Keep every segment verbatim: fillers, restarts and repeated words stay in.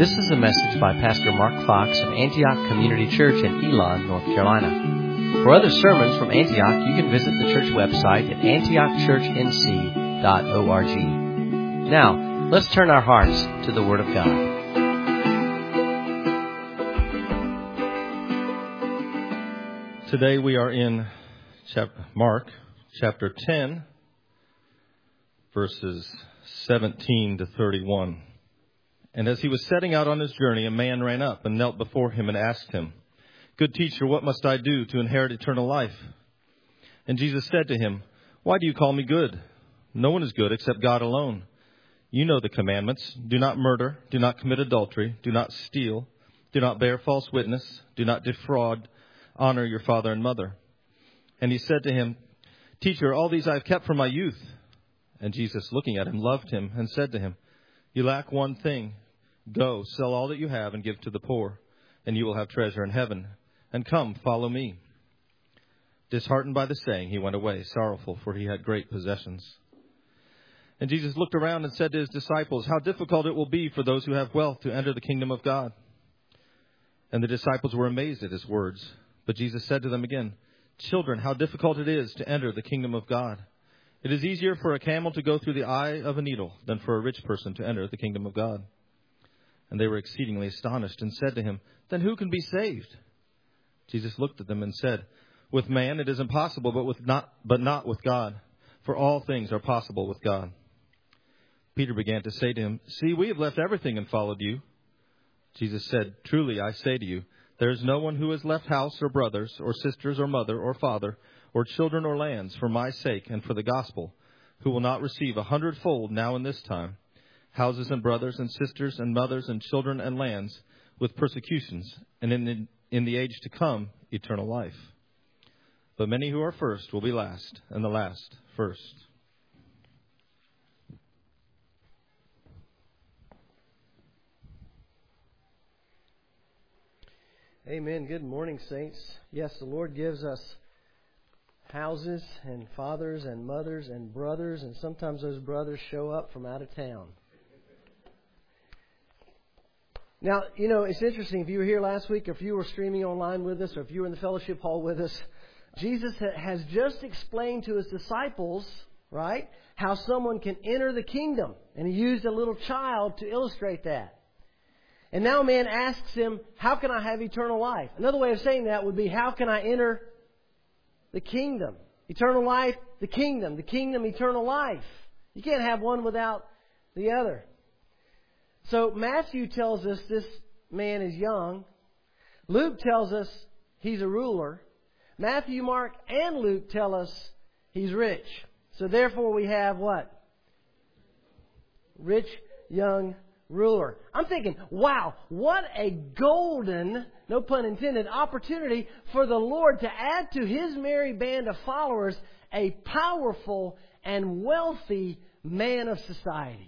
This is a message by Pastor Mark Fox of Antioch Community Church in Elon, North Carolina. For other sermons from Antioch, you can visit the church website at antioch church n c dot org. Now, let's turn our hearts to the Word of God. Today we are in chapter, Mark chapter ten, verses seventeen to thirty-one. And as he was setting out on his journey, a man ran up and knelt before him and asked him, "Good teacher, what must I do to inherit eternal life?" And Jesus said to him, "Why do you call me good? No one is good except God alone. You know the commandments. Do not murder. Do not commit adultery. Do not steal. Do not bear false witness. Do not defraud. Honor your father and mother." And he said to him, "Teacher, all these I have kept from my youth." And Jesus, looking at him, loved him and said to him, "You lack one thing. Go, sell all that you have and give to the poor, and you will have treasure in heaven. And come, follow me." Disheartened by the saying, he went away, sorrowful, for he had great possessions. And Jesus looked around and said to his disciples, "How difficult it will be for those who have wealth to enter the kingdom of God." And the disciples were amazed at his words. But Jesus said to them again, "Children, how difficult it is to enter the kingdom of God. It is easier for a camel to go through the eye of a needle than for a rich person to enter the kingdom of God." And they were exceedingly astonished and said to him, "Then who can be saved?" Jesus looked at them and said, "With man it is impossible, but with not, but not with God. For all things are possible with God." Peter began to say to him, "See, we have left everything and followed you." Jesus said, "Truly I say to you, there is no one who has left house or brothers or sisters or mother or father or children or lands for my sake and for the gospel, who will not receive a hundredfold now in this time, houses and brothers and sisters and mothers and children and lands, with persecutions, and in the, in the age to come, eternal life. But many who are first will be last, and the last first." Amen. Good morning, saints. Yes, the Lord gives us houses and fathers and mothers and brothers, and sometimes those brothers show up from out of town. Now, you know, it's interesting. If you were here last week, or if you were streaming online with us, or if you were in the fellowship hall with us, Jesus has just explained to his disciples, right, how someone can enter the kingdom. And he used a little child to illustrate that. And now man asks him, "How can I have eternal life?" Another way of saying that would be, "How can I enter the kingdom?" Eternal life, the kingdom. The kingdom, eternal life. You can't have one without the other. So Matthew tells us this man is young. Luke tells us he's a ruler. Matthew, Mark, and Luke tell us he's rich. So therefore we have what? Rich, young ruler. I'm thinking, wow, what a golden, no pun intended, opportunity for the Lord to add to his merry band of followers a powerful and wealthy man of society.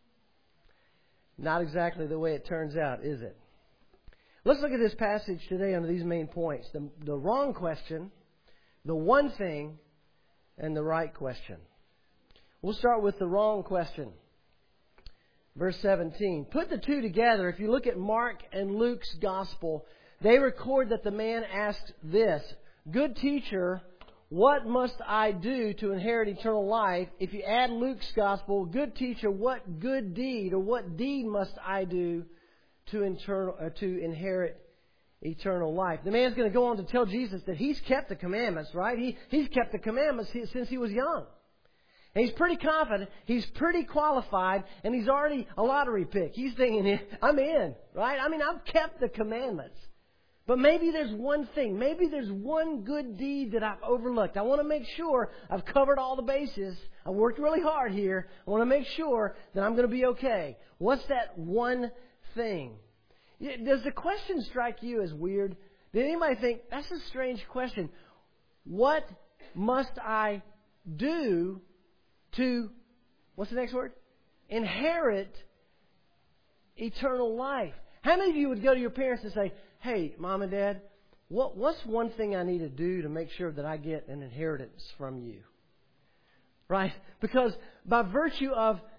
Not exactly the way it turns out, is it? Let's look at this passage today under these main points. The, the wrong question, the one thing, and the right question. We'll start with the wrong question. Verse seventeen. Put the two together. If you look at Mark and Luke's gospel, they record that the man asked this: "Good teacher, what must I do to inherit eternal life?" If you add Luke's gospel, "Good teacher, what good deed or what deed must I do to, internal, uh, to inherit eternal life?" The man's going to go on to tell Jesus that he's kept the commandments, right? He, he's kept the commandments since he was young. And he's pretty confident, he's pretty qualified, and he's already a lottery pick. He's thinking, I'm in, right? I mean, I've kept the commandments. But maybe there's one thing, maybe there's one good deed that I've overlooked. I want to make sure I've covered all the bases. I worked really hard here. I want to make sure that I'm going to be okay. What's that one thing? Does the question strike you as weird? Did anybody think, that's a strange question? What must I do to, what's the next word? Inherit eternal life. How many of you would go to your parents and say, "Hey, Mom and Dad, what, what's one thing I need to do to make sure that I get an inheritance from you?" Right? Because by virtue of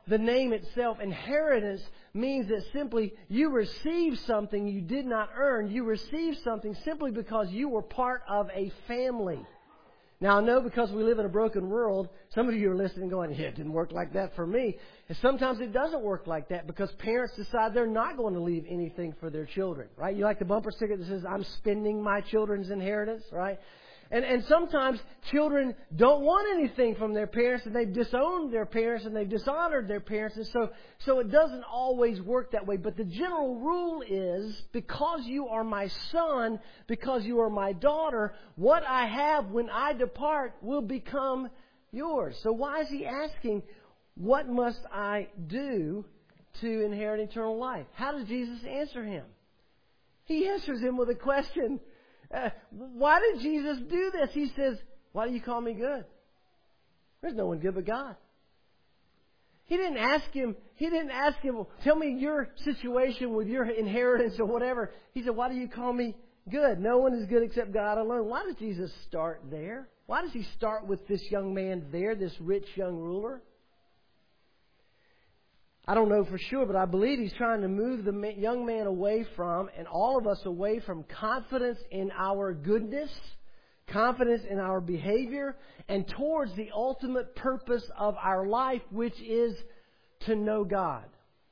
the name itself, inheritance, means that simply you receive something you did not earn. You receive something simply because you were part of a family. Now, I know because we live in a broken world, some of you are listening going, yeah, it didn't work like that for me. And sometimes it doesn't work like that because parents decide they're not going to leave anything for their children, right? You like the bumper sticker that says, I'm spending my children's inheritance, right? And and sometimes children don't want anything from their parents, and they've disowned their parents, and they've dishonored their parents. And so, so it doesn't always work that way. But the general rule is, because you are my son, because you are my daughter, what I have when I depart will become yours. So why is he asking, what must I do to inherit eternal life? How does Jesus answer him? He answers him with a question. Uh, why did Jesus do this? He says, why do you call me good? There's no one good but God. He didn't ask him, he didn't ask him, tell me your situation with your inheritance or whatever. He said, why do you call me good? No one is good except God alone. Why does Jesus start there? Why does he start with this young man there, this rich young ruler? I don't know for sure, but I believe he's trying to move the young man away from, and all of us away from, confidence in our goodness, confidence in our behavior, and towards the ultimate purpose of our life, which is to know God.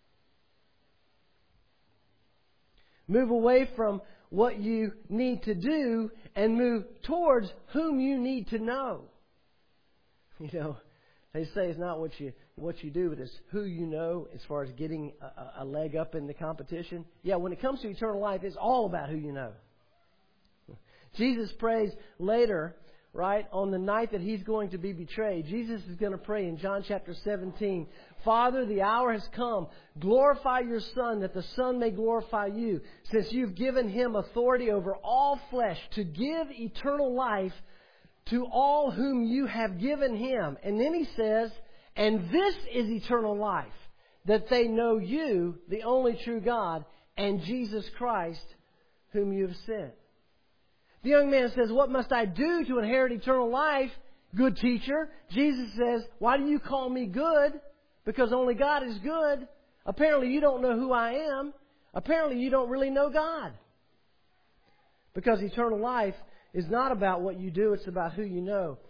Move away from what you need to do and move towards whom you need to know. You know, they say it's not what you what you do, but it's who you know as far as getting a, a leg up in the competition. Yeah, when it comes to eternal life, it's all about who you know. Jesus prays later, right, on the night that he's going to be betrayed. Jesus is going to pray in John chapter seventeen, Father, the hour has come. Glorify your Son, that the Son may glorify you, since you've given him authority over all flesh to give eternal life to all whom you have given him. And then he says, and this is eternal life, that they know you, the only true God, and Jesus Christ, whom you have sent. The young man says, what must I do to inherit eternal life? Good teacher. Jesus says, why do you call me good? Because only God is good. Apparently you don't know who I am. Apparently you don't really know God. Because eternal life is not about what you do, it's about who you know.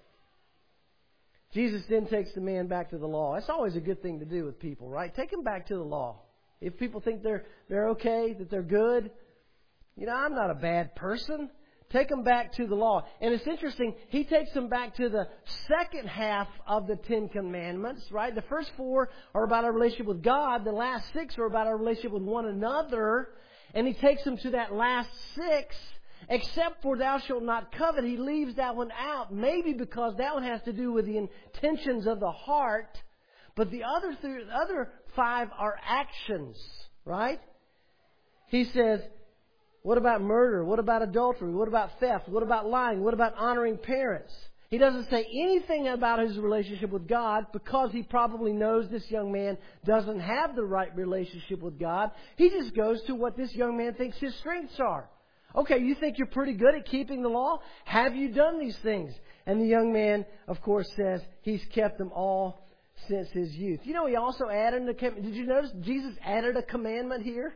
Jesus then takes the man back to the law. That's always a good thing to do with people, right? Take them back to the law. If people think they're they're okay, that they're good, you know, I'm not a bad person. Take them back to the law. And it's interesting, he takes them back to the second half of the Ten Commandments, right? The first four are about our relationship with God. The last six are about our relationship with one another. And he takes them to that last six. Except for thou shalt not covet, he leaves that one out. Maybe because that one has to do with the intentions of the heart. But the other th- other five are actions, right? He says, what about murder? What about adultery? What about theft? What about lying? What about honoring parents? He doesn't say anything about his relationship with God because he probably knows this young man doesn't have the right relationship with God. He just goes to what this young man thinks his strengths are. Okay, you think you're pretty good at keeping the law? Have you done these things? And the young man, of course, says he's kept them all since his youth. You know, he also added a commandment. Did you notice Jesus added a commandment here?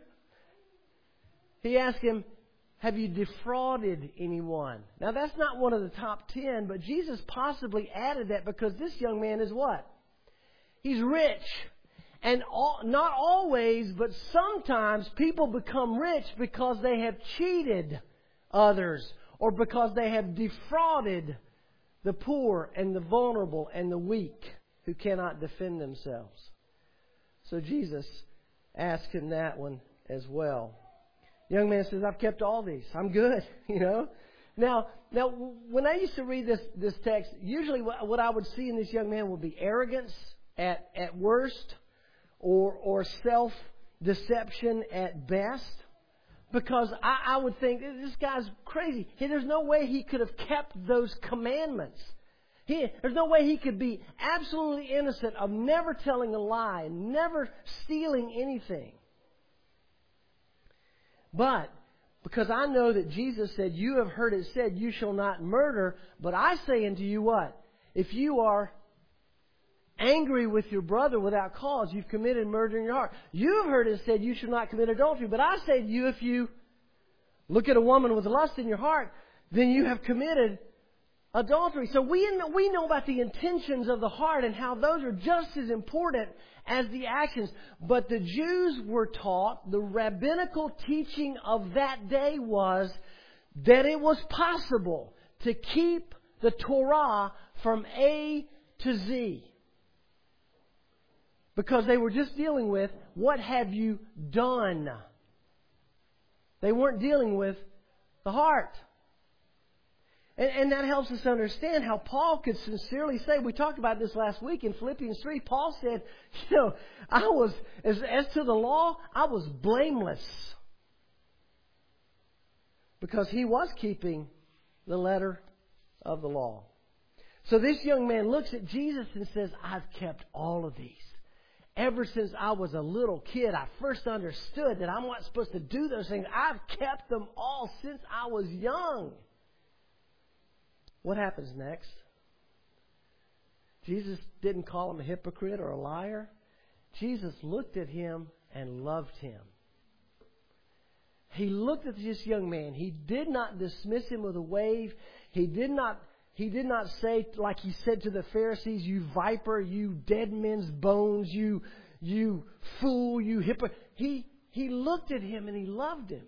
He asked him, have you defrauded anyone? Now, that's not one of the top ten, but Jesus possibly added that because this young man is what? He's rich. And all, not always, but sometimes people become rich because they have cheated others or because they have defrauded the poor and the vulnerable and the weak who cannot defend themselves. So Jesus asked him that one as well. The young man says, I've kept all these. I'm good, you know. Now, now, when I used to read this, this text, usually what, what I would see in this young man would be arrogance at, at worst, or or self-deception at best. Because I, I would think, this guy's crazy. He, there's no way he could have kept those commandments. He, there's no way he could be absolutely innocent of never telling a lie, never stealing anything. But because I know that Jesus said, you have heard it said, you shall not murder. But I say unto you what? If you are angry with your brother without cause, you've committed murder in your heart. You have heard it said you should not commit adultery. But I say to you, if you look at a woman with lust in your heart, then you have committed adultery. So we know, we know about the intentions of the heart and how those are just as important as the actions. But the Jews were taught, the rabbinical teaching of that day was that it was possible to keep the Torah from A to Z. Because they were just dealing with, what have you done? They weren't dealing with the heart. And, and that helps us understand how Paul could sincerely say, we talked about this last week in Philippians three, Paul said, you know, I was, as, as to the law, I was blameless. Because he was keeping the letter of the law. So this young man looks at Jesus and says, I've kept all of these. Ever since I was a little kid, I first understood that I'm not supposed to do those things. I've kept them all since I was young. What happens next? Jesus didn't call him a hypocrite or a liar. Jesus looked at him and loved him. He looked at this young man. He did not dismiss him with a wave. He did not He did not say, like he said to the Pharisees, you viper, you dead men's bones, you you fool, you hypocrite. He, he looked at him and he loved him.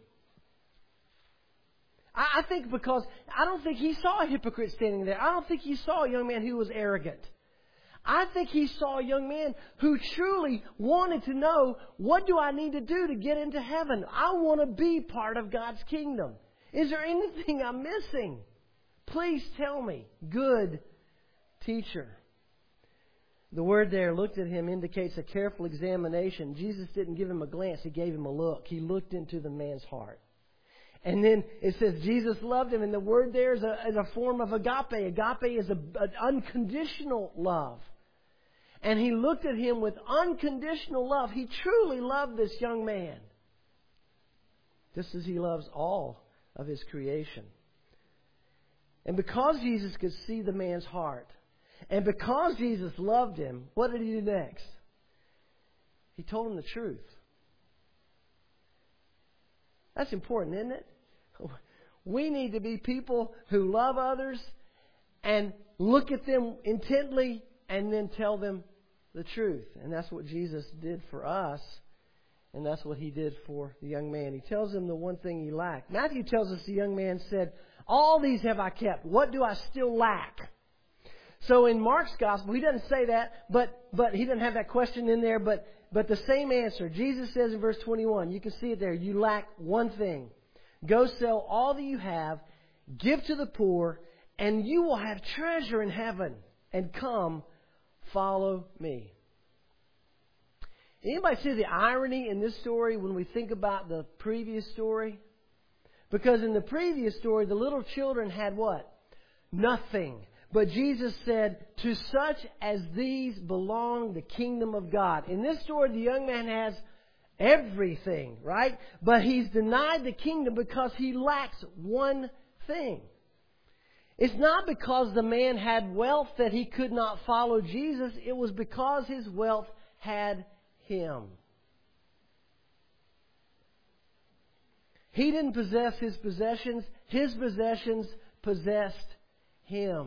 I, I think because, I don't think he saw a hypocrite standing there. I don't think he saw a young man who was arrogant. I think he saw a young man who truly wanted to know, what do I need to do to get into heaven? I want to be part of God's kingdom. Is there anything I'm missing? Please tell me. Good teacher. The word there, looked at him, indicates a careful examination. Jesus didn't give him a glance. He gave him a look. He looked into the man's heart. And then it says Jesus loved him. And the word there is a, is a form of agape. Agape is a, an unconditional love. And he looked at him with unconditional love. He truly loved this young man. Just as he loves all of his creation. And because Jesus could see the man's heart, and because Jesus loved him, what did he do next? He told him the truth. That's important, isn't it? We need to be people who love others and look at them intently and then tell them the truth. And that's what Jesus did for us. And that's what he did for the young man. He tells him the one thing he lacked. Matthew tells us the young man said, all these have I kept. What do I still lack? So in Mark's gospel, he doesn't say that, but but he doesn't have that question in there, but but the same answer. Jesus says in verse twenty-one, you can see it there, you lack one thing. Go sell all that you have, give to the poor, and you will have treasure in heaven. And come, follow me. Anybody see the irony in this story when we think about the previous story? Because in the previous story, the little children had what? Nothing. But Jesus said, to such as these belong the kingdom of God. In this story, the young man has everything, right? But he's denied the kingdom because he lacks one thing. It's not because the man had wealth that he could not follow Jesus. It was because his wealth had him. He didn't possess his possessions. His possessions possessed him.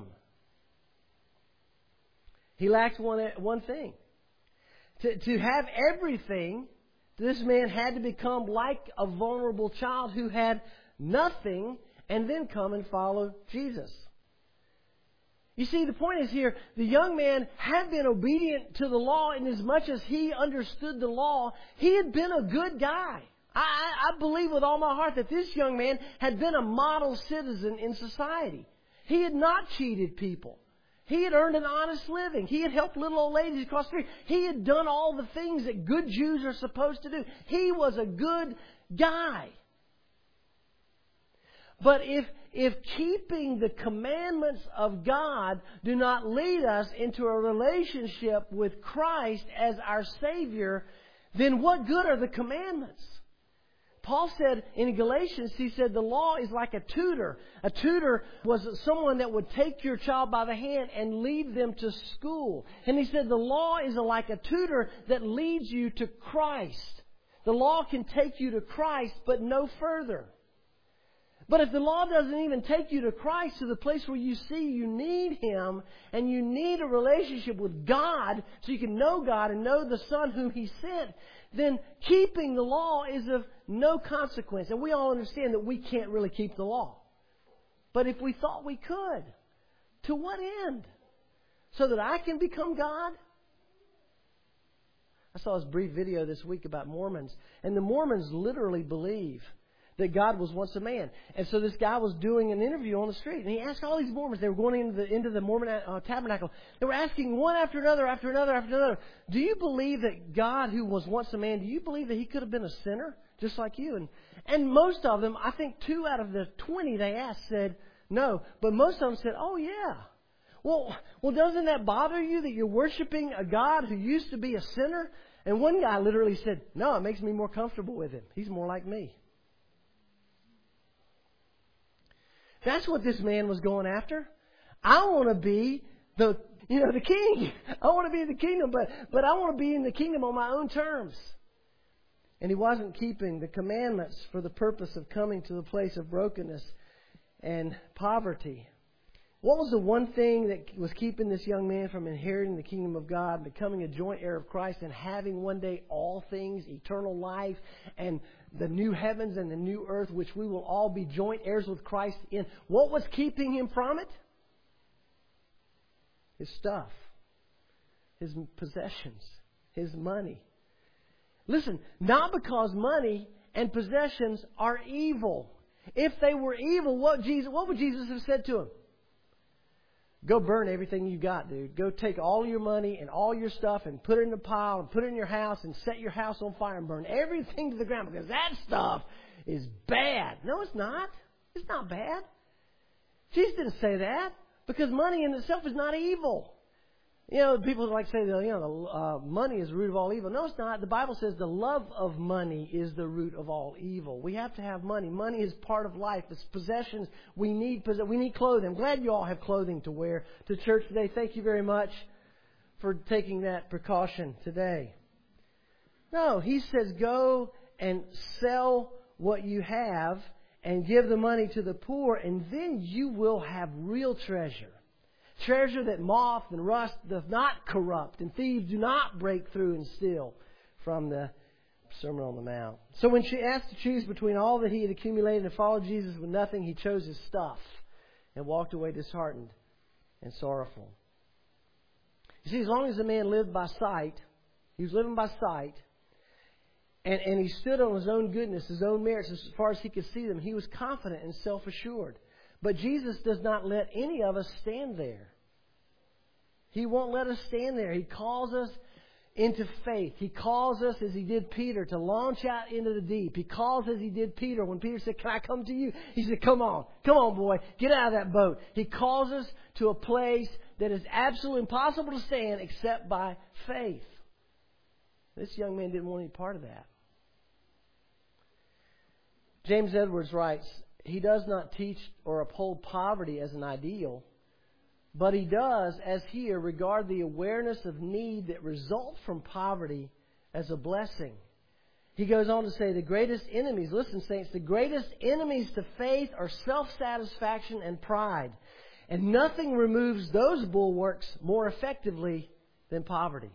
He lacked one, one thing. To, to have everything, this man had to become like a vulnerable child who had nothing and then come and follow Jesus. You see, the point is here, the young man had been obedient to the law in as much as he understood the law. He had been a good guy. I, I believe with all my heart that this young man had been a model citizen in society. He had not cheated people. He had earned an honest living. He had helped little old ladies across the street. He had done all the things that good Jews are supposed to do. He was a good guy. But if if keeping the commandments of God do not lead us into a relationship with Christ as our Savior, then what good are the commandments? Paul said in Galatians, he said the law is like a tutor. A tutor was someone that would take your child by the hand and lead them to school. And he said the law is like a tutor that leads you to Christ. The law can take you to Christ, but no further. But if the law doesn't even take you to Christ, to the place where you see you need Him and you need a relationship with God so you can know God and know the Son whom He sent, then keeping the law is of no consequence. And we all understand that we can't really keep the law. But if we thought we could, to what end? So that I can become God? I saw this brief video this week about Mormons. And the Mormons literally believe that God was once a man. And so this guy was doing an interview on the street. And he asked all these Mormons. They were going into the, into the Mormon uh, tabernacle. They were asking one after another, after another, after another. Do you believe that God, who was once a man, do you believe that He could have been a sinner just like you? And, and most of them, I think two out of the twenty they asked said no. But most of them said, oh yeah. Well, well, doesn't that bother you that you're worshiping a God who used to be a sinner? And one guy literally said, no, it makes me more comfortable with Him. He's more like me. That's what this man was going after. I want to be the, you know, the king. I want to be in the kingdom, but, but I want to be in the kingdom on my own terms. And he wasn't keeping the commandments for the purpose of coming to the place of brokenness and poverty. What was the one thing that was keeping this young man from inheriting the kingdom of God, becoming a joint heir of Christ, and having one day all things, eternal life, and the new heavens and the new earth, which we will all be joint heirs with Christ in? What was keeping him from it? His stuff, his possessions, his money. Listen, not because money and possessions are evil. If they were evil, what Jesus, what would Jesus have said to him? Go burn everything you got, dude. Go take all your money and all your stuff and put it in a pile and put it in your house and set your house on fire and burn everything to the ground because that stuff is bad. No, it's not. It's not bad. Jesus didn't say that because money in itself is not evil. You know, people like say, you know, uh, money is the root of all evil. No, it's not. The Bible says the love of money is the root of all evil. We have to have money. Money is part of life. It's possessions. We need we need clothing. I'm glad you all have clothing to wear to church today. Thank you very much for taking that precaution today. No, he says go and sell what you have and give the money to the poor, and then you will have real treasure. Treasure that moth and rust does not corrupt, and thieves do not break through and steal, from the Sermon on the Mount. So when she asked to choose between all that he had accumulated and followed Jesus with nothing, he chose his stuff and walked away disheartened and sorrowful. You see, as long as the man lived by sight, he was living by sight, and, and he stood on his own goodness, his own merits, as far as he could see them, he was confident and self-assured. But Jesus does not let any of us stand there. He won't let us stand there. He calls us into faith. He calls us, as He did Peter, to launch out into the deep. He calls as He did Peter. When Peter said, "Can I come to you?" He said, "Come on. Come on, boy. Get out of that boat." He calls us to a place that is absolutely impossible to stand except by faith. This young man didn't want any part of that. James Edwards writes, he does not teach or uphold poverty as an ideal, but he does, as here, regard the awareness of need that results from poverty as a blessing. He goes on to say the greatest enemies, listen saints, the greatest enemies to faith are self-satisfaction and pride. And nothing removes those bulwarks more effectively than poverty.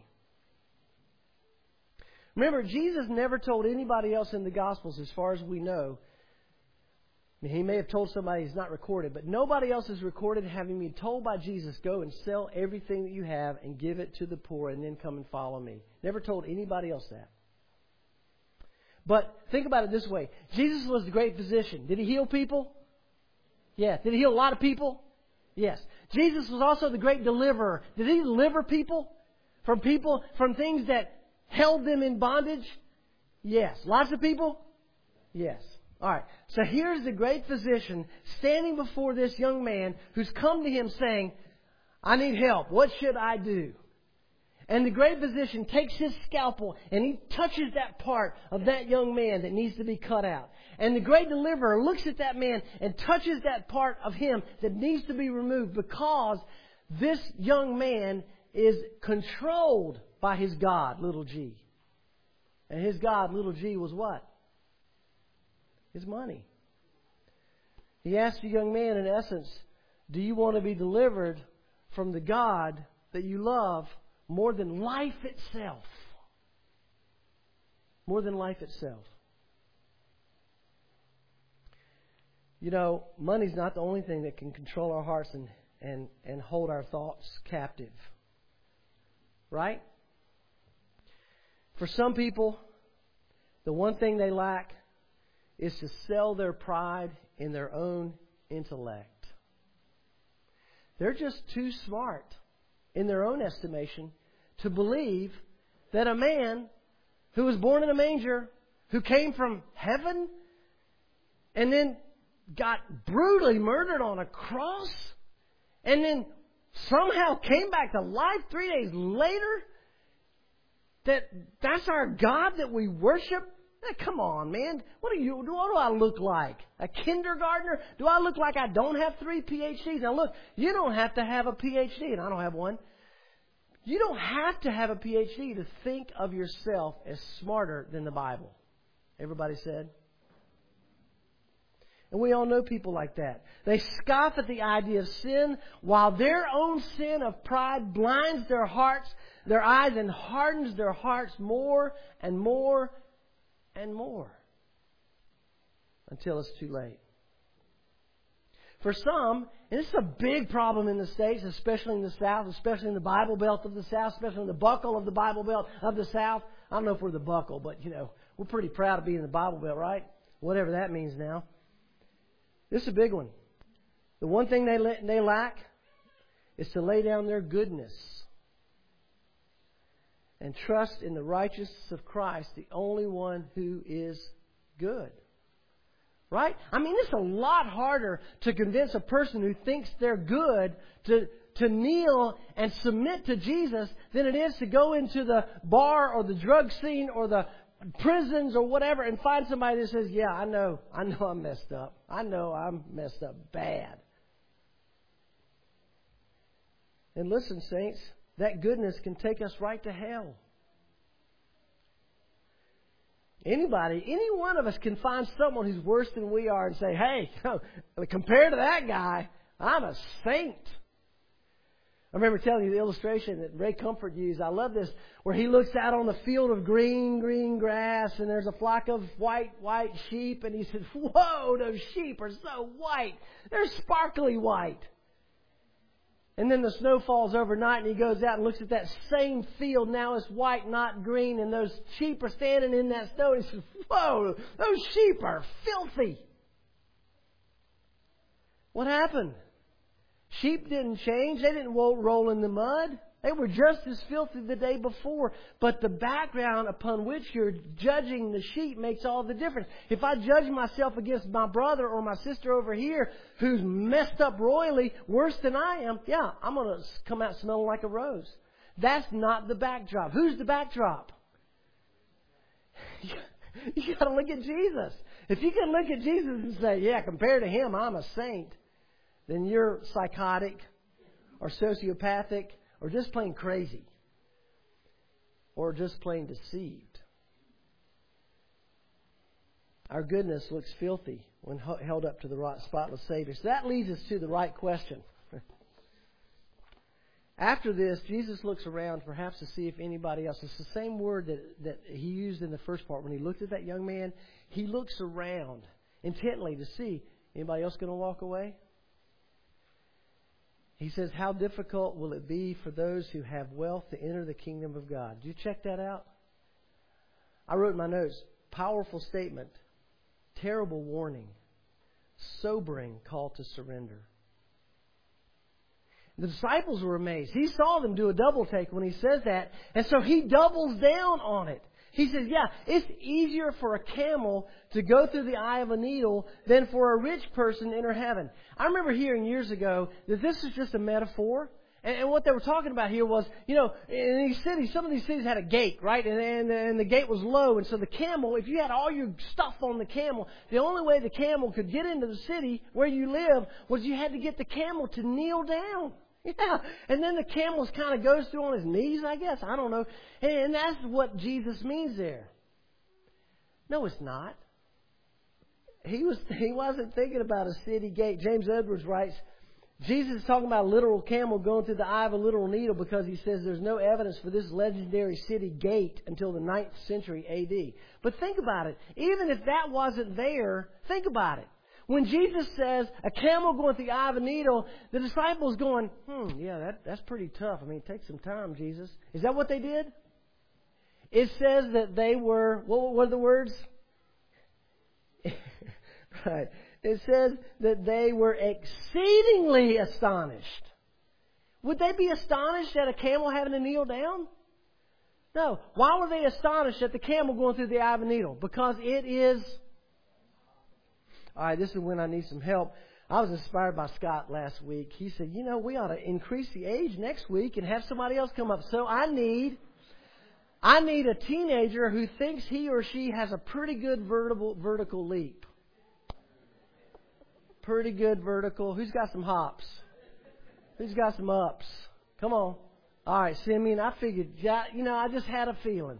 Remember, Jesus never told anybody else in the Gospels, as far as we know. I mean, he may have told somebody it's not recorded, but nobody else is recorded having been told by Jesus, go and sell everything that you have and give it to the poor and then come and follow me. Never told anybody else that. But think about it this way. Jesus was the great physician. Did he heal people? Yes. Did he heal a lot of people? Yes. Jesus was also the great deliverer. Did he deliver people from people, from things that held them in bondage? Yes. Lots of people? Yes. All right. So here's the great physician standing before this young man who's come to him saying, I need help. What should I do? And the great physician takes his scalpel and he touches that part of that young man that needs to be cut out. And the great deliverer looks at that man and touches that part of him that needs to be removed, because this young man is controlled by his God, little g. And his God, little g, was what? His money. He asked the young man, in essence, do you want to be delivered from the God that you love more than life itself? More than life itself. You know, money's not the only thing that can control our hearts and, and, and hold our thoughts captive. Right? For some people, the one thing they lack is to sell their pride in their own intellect. They're just too smart, in their own estimation, to believe that a man who was born in a manger, who came from heaven, and then got brutally murdered on a cross, and then somehow came back to life three days later, that that's our God that we worship? Now, come on, man. What do you? What do I look like? A kindergartner? Do I look like I don't have three P H Ds? Now look, you don't have to have a P H D, and I don't have one. You don't have to have a P H D to think of yourself as smarter than the Bible. Everybody said? And we all know people like that. They scoff at the idea of sin, while their own sin of pride blinds their hearts, their eyes, and hardens their hearts more and more and more until it's too late. For some, and this is a big problem in the States, especially in the South, especially in the Bible Belt of the South, especially in the buckle of the Bible Belt of the South. I don't know if we're the buckle, but, you know, we're pretty proud to be in the Bible Belt, right? Whatever that means now. This is a big one. The one thing they they lack is to lay down their goodness and trust in the righteousness of Christ, the only one who is good. Right? I mean, it's a lot harder to convince a person who thinks they're good to, to kneel and submit to Jesus than it is to go into the bar or the drug scene or the prisons or whatever and find somebody that says, yeah, I know, I know I'm messed up. I know I'm messed up bad. And listen, saints, that goodness can take us right to hell. Anybody, any one of us can find someone who's worse than we are and say, hey, compared to that guy, I'm a saint. I remember telling you the illustration that Ray Comfort used. I love this, where he looks out on the field of green, green grass, and there's a flock of white, white sheep, and he says, whoa, those sheep are so white. They're sparkly white. And then the snow falls overnight, and he goes out and looks at that same field. Now it's white, not green, and those sheep are standing in that snow, and he says, whoa, those sheep are filthy. What happened? Sheep didn't change. They didn't roll in the mud. They were just as filthy the day before. But the background upon which you're judging the sheep makes all the difference. If I judge myself against my brother or my sister over here who's messed up royally worse than I am, yeah, I'm going to come out smelling like a rose. That's not the backdrop. Who's the backdrop? You got to look at Jesus. If you can look at Jesus and say, yeah, compared to him, I'm a saint, then you're psychotic or sociopathic or just plain crazy or just plain deceived. Our goodness looks filthy when held up to the right spotless Savior. So that leads us to the right question. After this, Jesus looks around perhaps to see if anybody else. It's the same word that, that he used in the first part. When he looked at that young man, he looks around intently to see, anybody else going to walk away? He says, how difficult will it be for those who have wealth to enter the kingdom of God? Did you check that out? I wrote in my notes, powerful statement, terrible warning, sobering call to surrender. The disciples were amazed. He saw them do a double take when he says that, and so he doubles down on it. He says, yeah, it's easier for a camel to go through the eye of a needle than for a rich person to enter heaven. I remember hearing years ago that this is just a metaphor, And, and what they were talking about here was, you know, in these cities, some of these cities had a gate, right? And, and, and the gate was low. And so the camel, if you had all your stuff on the camel, the only way the camel could get into the city where you live was you had to get the camel to kneel down. Yeah. And then the camel kind of goes through on his knees, I guess. I don't know. And, and that's what Jesus means there. No, it's not. He was he wasn't thinking about a city gate. James Edwards writes, Jesus is talking about a literal camel going through the eye of a literal needle because he says there's no evidence for this legendary city gate until the ninth century A D. But think about it. Even if that wasn't there, think about it. When Jesus says a camel going through the eye of a needle, the disciples going, hmm, yeah, that, that's pretty tough. I mean, take some time, Jesus. Is that what they did? It says that they were, what were the words? Right. It says that they were exceedingly astonished. Would they be astonished at a camel having to kneel down? No. Why were they astonished at the camel going through the eye of a needle? Because it is... All right, this is when I need some help. I was inspired by Scott last week. He said, you know, we ought to increase the age next week and have somebody else come up. So I need... I need a teenager who thinks he or she has a pretty good vertical vertical leap. Pretty good vertical. Who's got some hops? Who's got some ups? Come on. All right, Simeon, I figured, you know, I just had a feeling.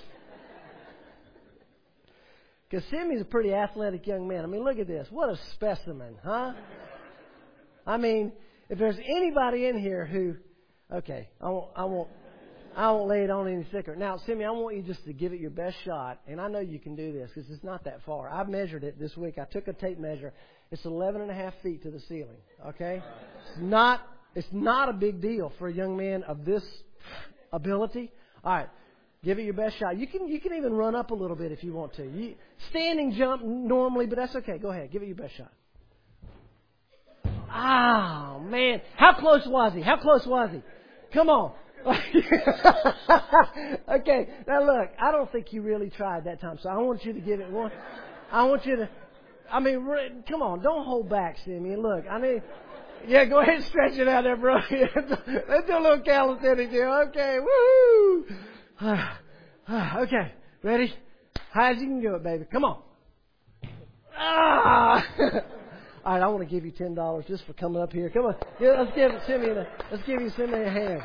Because Simeon's a pretty athletic young man. I mean, look at this. What a specimen, huh? I mean, if there's anybody in here who, okay, I won't, I won't, I won't lay it on any thicker. Now, Simeon, I want you just to give it your best shot. And I know you can do this because it's not that far. I've measured it this week. I took a tape measure. It's eleven and a half feet to the ceiling. Okay? It's not, it's not a big deal for a young man of this ability. All right. Give it your best shot. You can, you can even run up a little bit if you want to. You, standing jump normally, but that's okay. Go ahead. Give it your best shot. Oh, man. How close was he? How close was he? Come on. Okay, now look, I don't think you really tried that time, so I want you to give it one. I want you to, I mean, come on, don't hold back, Simeon. Look, I mean, yeah, go ahead and stretch it out there, bro. Let's do a little calisthenics here. Okay, woo! Okay, ready? High as you can do it, baby. Come on. Ah! All right, I want to give you ten dollars just for coming up here. Come on, yeah, let's give Simeon a, let's give you Simeon a hand.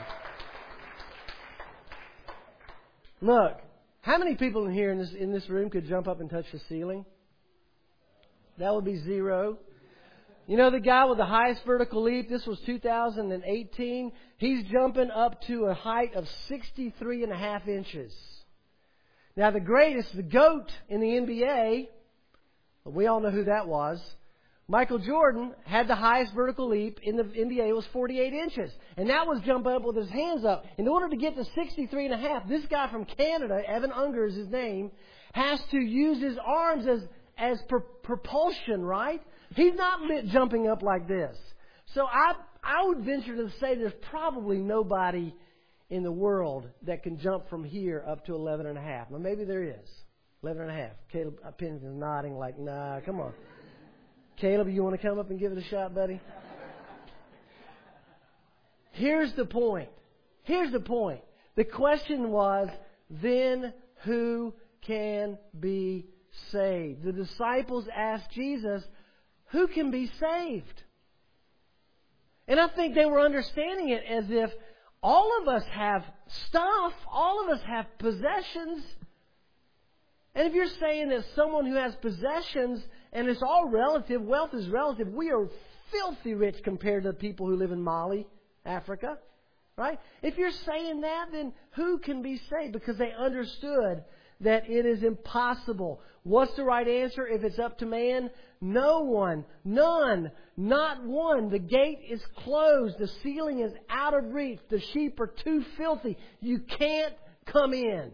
Look, how many people in here in this in this room could jump up and touch the ceiling? That would be zero. You know the guy with the highest vertical leap? This was two thousand eighteen. He's jumping up to a height of sixty-three and a half inches. Now the greatest, the GOAT in the N B A, we all know who that was. Michael Jordan had the highest vertical leap in the N B A. It was forty-eight inches. And that was jumping up with his hands up. In order to get to sixty-three and a half, this guy from Canada, Evan Unger is his name, has to use his arms as, as pro- propulsion, right? He's not lit jumping up like this. So I, I would venture to say there's probably nobody in the world that can jump from here up to eleven and a half. Well, maybe there is. eleven and a half. Caleb Pennington's nodding like, nah, come on. Caleb, you want to come up and give it a shot, buddy? Here's the point. Here's the point. The question was, then who can be saved? The disciples asked Jesus, who can be saved? And I think they were understanding it as if all of us have stuff. All of us have possessions. And if you're saying that someone who has possessions, and it's all relative, wealth is relative, we are filthy rich compared to people who live in Mali, Africa, right? If you're saying that, then who can be saved? Because they understood that it is impossible. What's the right answer if it's up to man? No one, none, not one. The gate is closed. The ceiling is out of reach. The sheep are too filthy. You can't come in.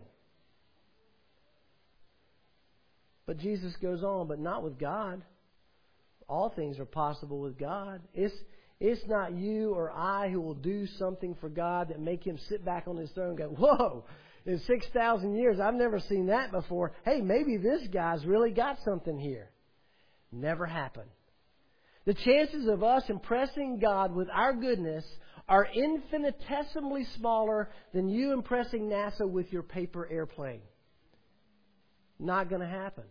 But Jesus goes on, but not with God. All things are possible with God. It's, it's not you or I who will do something for God that make Him sit back on His throne and go, whoa, in six thousand years, I've never seen that before. Hey, maybe this guy's really got something here. Never happened. The chances of us impressing God with our goodness are infinitesimally smaller than you impressing NASA with your paper airplane. Not going to happen.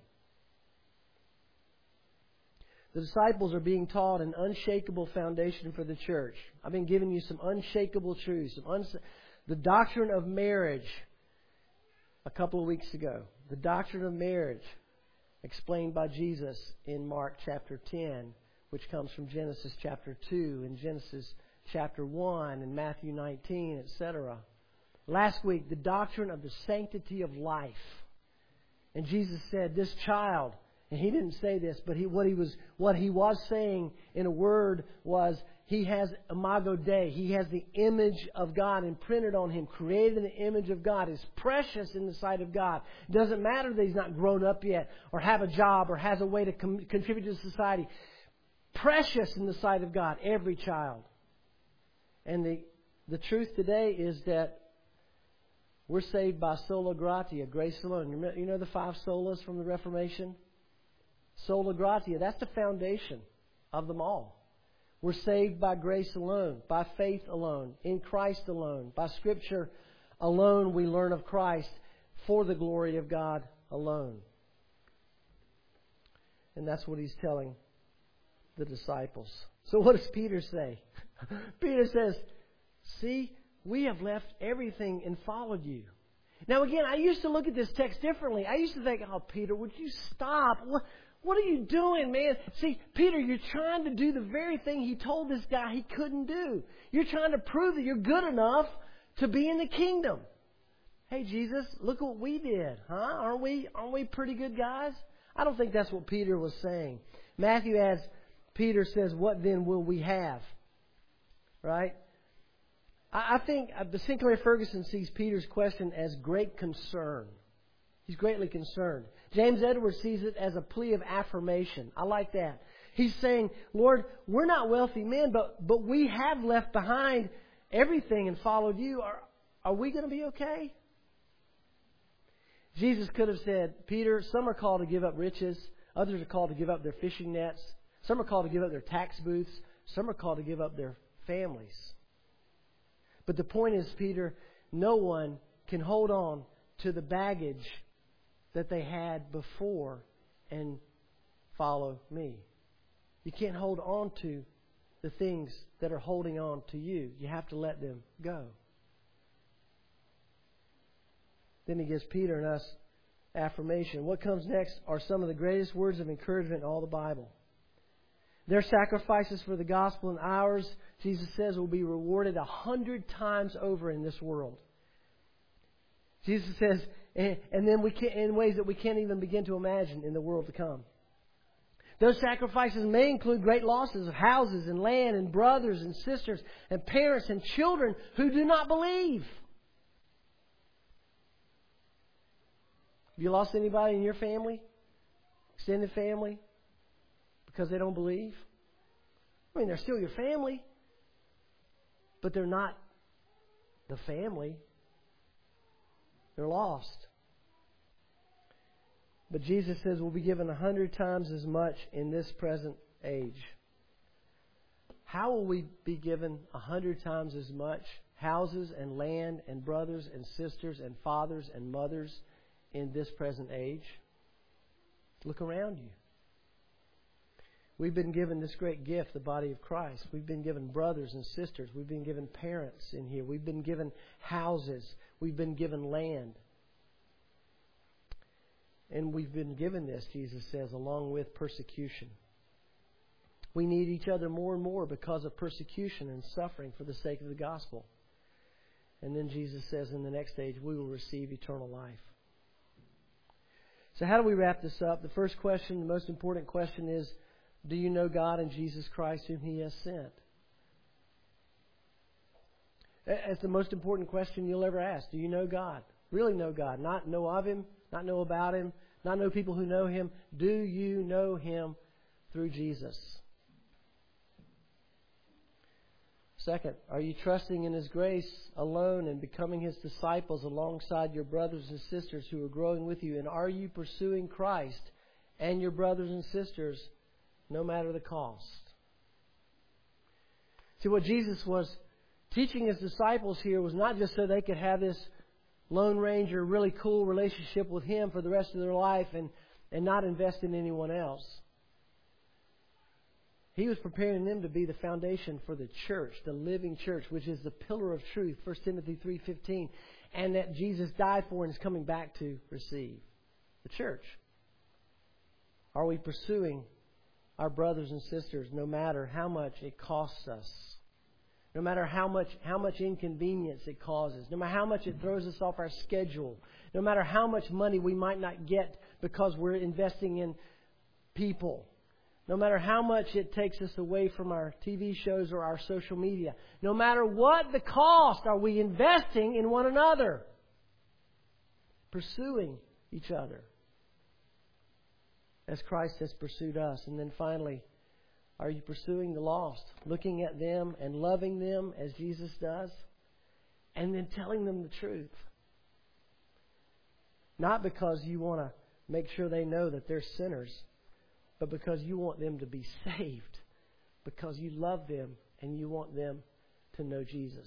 The disciples are being taught an unshakable foundation for the church. I've been giving you some unshakable truths. Some uns- the doctrine of marriage a couple of weeks ago. The doctrine of marriage explained by Jesus in Mark chapter ten, which comes from Genesis chapter two and Genesis chapter one and Matthew nineteen, et cetera. Last week, the doctrine of the sanctity of life. And Jesus said, this child, and He didn't say this, but he, what he was what he was saying in a word was, he has imago Dei. He has the image of God imprinted on him, created in the image of God. Is precious in the sight of God. It doesn't matter that he's not grown up yet, or have a job, or has a way to com- contribute to society. Precious in the sight of God, every child. And the the truth today is that we're saved by sola gratia, grace alone. You know the five solas from the Reformation? Sola gratia, that's the foundation of them all. We're saved by grace alone, by faith alone, in Christ alone. By Scripture alone we learn of Christ, for the glory of God alone. And that's what He's telling the disciples. So what does Peter say? Peter says, see, we have left everything and followed you. Now again, I used to look at this text differently. I used to think, oh, Peter, would you stop? What, what are you doing, man? See, Peter, you're trying to do the very thing he told this guy he couldn't do. You're trying to prove that you're good enough to be in the kingdom. Hey, Jesus, look what we did, huh? Aren't we, aren't we pretty good guys? I don't think that's what Peter was saying. Matthew adds, Peter says, what then will we have? Right? I think Sinclair Ferguson sees Peter's question as great concern. He's greatly concerned. James Edwards sees it as a plea of affirmation. I like that. He's saying, Lord, we're not wealthy men, but, but we have left behind everything and followed you. Are, are we going to be okay? Jesus could have said, Peter, some are called to give up riches. Others are called to give up their fishing nets. Some are called to give up their tax booths. Some are called to give up their families. But the point is, Peter, no one can hold on to the baggage that they had before and follow me. You can't hold on to the things that are holding on to you. You have to let them go. Then he gives Peter and us affirmation. What comes next are some of the greatest words of encouragement in all the Bible. Their sacrifices for the gospel and ours, Jesus says, will be rewarded a hundred times over in this world. Jesus says, and, and then we can, in ways that we can't even begin to imagine in the world to come. Those sacrifices may include great losses of houses and land and brothers and sisters and parents and children who do not believe. Have you lost anybody in your family? Extended family? Because they don't believe? I mean, they're still your family. But they're not the family. They're lost. But Jesus says we'll be given a hundred times as much in this present age. How will we be given a hundred times as much? Houses and land and brothers and sisters and fathers and mothers in this present age? Look around you. We've been given this great gift, the body of Christ. We've been given brothers and sisters. We've been given parents in here. We've been given houses. We've been given land. And we've been given this, Jesus says, along with persecution. We need each other more and more because of persecution and suffering for the sake of the gospel. And then Jesus says in the next stage, we will receive eternal life. So how do we wrap this up? The first question, the most important question is, do you know God and Jesus Christ whom He has sent? That's the most important question you'll ever ask. Do you know God? Really know God. Not know of Him, not know about Him, not know people who know Him. Do you know Him through Jesus? Second, are you trusting in His grace alone and becoming His disciples alongside your brothers and sisters who are growing with you? And are you pursuing Christ and your brothers and sisters no matter the cost? See, what Jesus was Teaching his disciples here was not just so they could have this Lone Ranger, really cool relationship with him for the rest of their life and, and not invest in anyone else. He was preparing them to be the foundation for the church, the living church, which is the pillar of truth, First Timothy three fifteen, and that Jesus died for and is coming back to receive. The church. Are we pursuing our brothers and sisters no matter how much it costs us? No matter how much how much inconvenience it causes, no matter how much it throws us off our schedule, no matter how much money we might not get because we're investing in people, no matter how much it takes us away from our T V shows or our social media, no matter what the cost, are we investing in one another, pursuing each other as Christ has pursued us? And then finally, are you pursuing the lost, looking at them and loving them as Jesus does, and then telling them the truth? Not because you want to make sure they know that they're sinners, but because you want them to be saved, because you love them and you want them to know Jesus.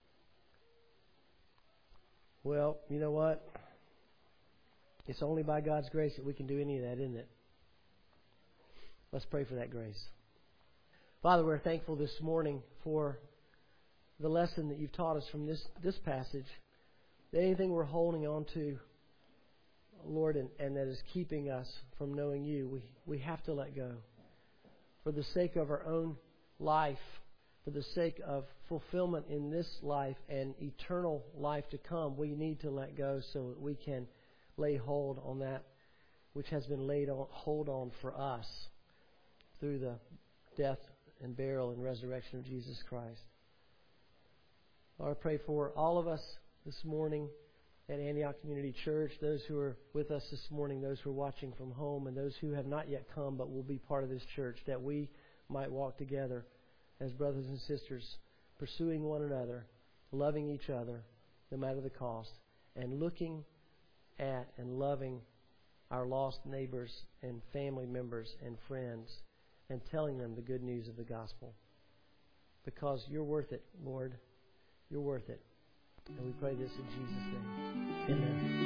Well, you know what? It's only by God's grace that we can do any of that, isn't it? Let's pray for that grace. Father, we're thankful this morning for the lesson that you've taught us from this, this passage. That anything we're holding on to, Lord, and, and that is keeping us from knowing you, we, we have to let go. For the sake of our own life, for the sake of fulfillment in this life and eternal life to come, we need to let go so that we can lay hold on that which has been laid on, hold on for us through the death and burial and resurrection of Jesus Christ. Lord, I pray for all of us this morning at Antioch Community Church, those who are with us this morning, those who are watching from home, and those who have not yet come but will be part of this church, that we might walk together as brothers and sisters, pursuing one another, loving each other, no matter the cost, and looking at and loving our lost neighbors and family members and friends, and telling them the good news of the gospel. Because you're worth it, Lord. You're worth it. And we pray this in Jesus' name.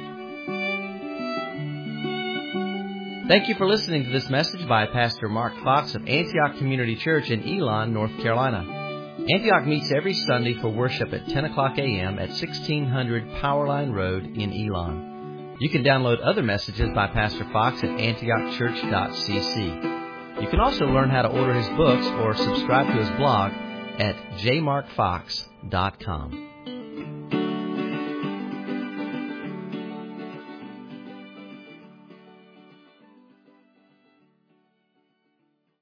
Amen. Thank you for listening to this message by Pastor Mark Fox of Antioch Community Church in Elon, North Carolina. Antioch meets every Sunday for worship at ten o'clock a.m. at sixteen hundred Powerline Road in Elon. You can download other messages by Pastor Fox at antioch church dot c c. You can also learn how to order his books or subscribe to his blog at j mark fox dot com.